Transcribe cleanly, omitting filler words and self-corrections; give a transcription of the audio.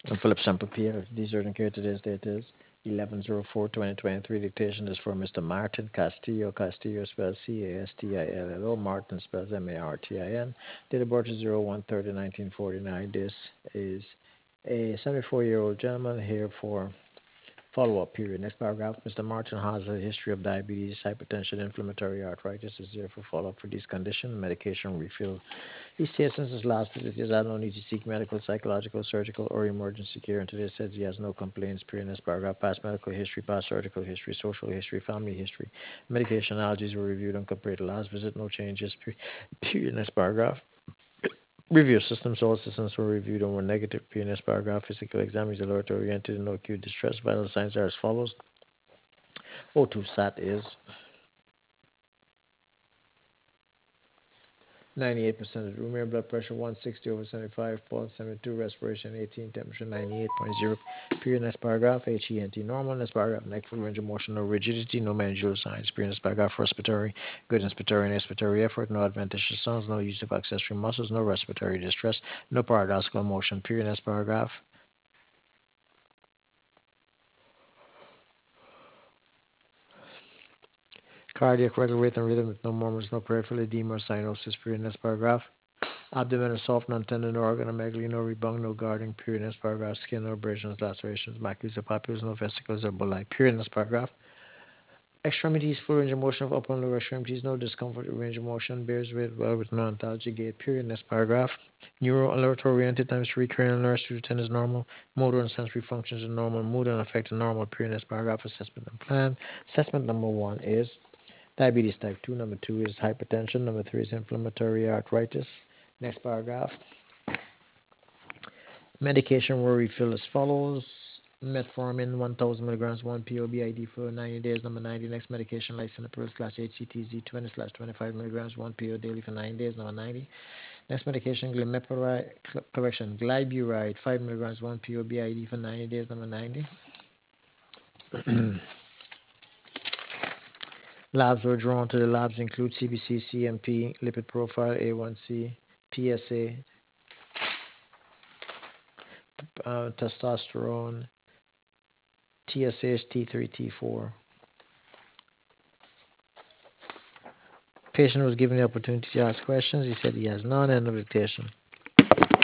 I'm Philip Champapier. These are here. Today's date is 11/04/2023. Dictation is for Mr. Martin Castillo. Castillo spells Castillo. Martin spells Martin. Date of birth is 01/30/1949. This is a 74-year-old gentleman here for follow-up period. Next paragraph. Mr. Martin has a history of diabetes, hypertension, inflammatory arthritis. Is there for follow-up for this condition. Medication refill. He states since his last visit, he has had no need to seek medical, psychological, surgical, or emergency care. And today says he has no complaints. Period. This paragraph. Past medical history, past surgical history, social history, family history. Medication allergies were reviewed and compared to last visit. No changes. Period. Next paragraph. Review systems. All systems were reviewed and were negative. Period. Next paragraph. Physical exam is alert oriented and no acute distress. Vital signs are as follows. O2 sat is 98% of the room air, blood pressure 160/75, pulse 72, respiration 18, temperature 98.0. Period. Next paragraph. HENT normal. Next paragraph. Neck full range of motion, no rigidity, no managerial signs. Period. Next paragraph. Respiratory, good inspiratory and expiratory effort, no adventitious sounds, no use of accessory muscles, no respiratory distress, no paradoxical motion. Period. Next paragraph. Cardiac regular rate and rhythm with no murmurs, no peripheral edema or cyanosis. Period. Next paragraph. Abdomen is soft, non-tendon, no organomegaly, no rebound, no guarding. Period. Next paragraph. Skin, no abrasions, lacerations, macules or papules, no vesicles or bulli. Period. Next paragraph. Extremities, full range of motion of upper and lower extremities, no discomfort with range of motion, bears with well with no antalgia gait. Period. Next paragraph. Neuro alert oriented times 3 cranial nerves 2 to 10 is normal. Motor and sensory functions are normal. Mood and affect are normal. Period. Next paragraph. Assessment and plan. Assessment number 1 is diabetes type 2. Number 2 is hypertension. Number 3 is inflammatory arthritis. Next paragraph. Medication will refill as follows. Metformin 1000 milligrams 1 POBID for 90 days. Number 90. Next medication lisinopril slash HCTZ 20 slash 25 milligrams 1 PO daily for 9 days. Number 90. Next medication glyburide 5 milligrams 1 POBID for 90 days. Number 90. Labs were drawn to the labs include CBC, CMP, lipid profile, A1C, PSA, testosterone, TSH, T3, T4. Patient was given the opportunity to ask questions. He said he has none. End of dictation.